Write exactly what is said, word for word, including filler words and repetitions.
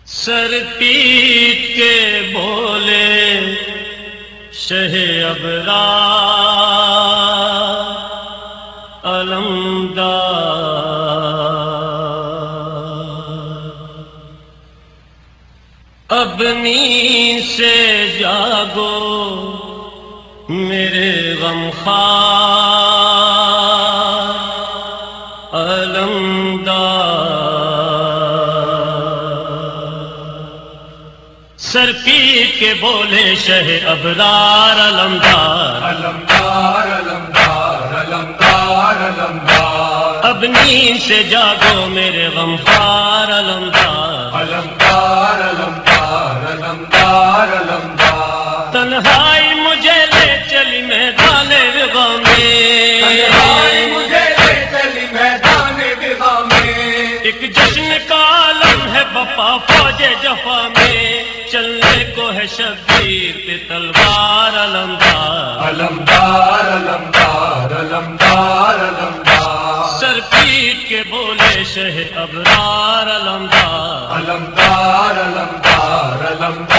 سر پیٹ کے بولے شہ ابرار علمدار، اب نیند سے جاگو میرے غمخوار علمدار، سر پیٹ کے بولے شہ ابرار علمدار علمدار علمدار علمدار علمدار، اب نیند سے جاگو میرے غمخوار علمدار علمدار علمدار علمدار علمدار، تنہائی مجھے لے چلی میدان وغا تنہائی میں، مجھے لے چلی میدان وغا میں، ایک جشن کا عالم ہے بپا فوج جفا میں، چلنے کو ہے شبیر پہ تلوار علمدار علمدار علمدار علمدار علمدار، سر پیٹ کے بولے شہ ابرار علمدار علمدار علمدار علمدار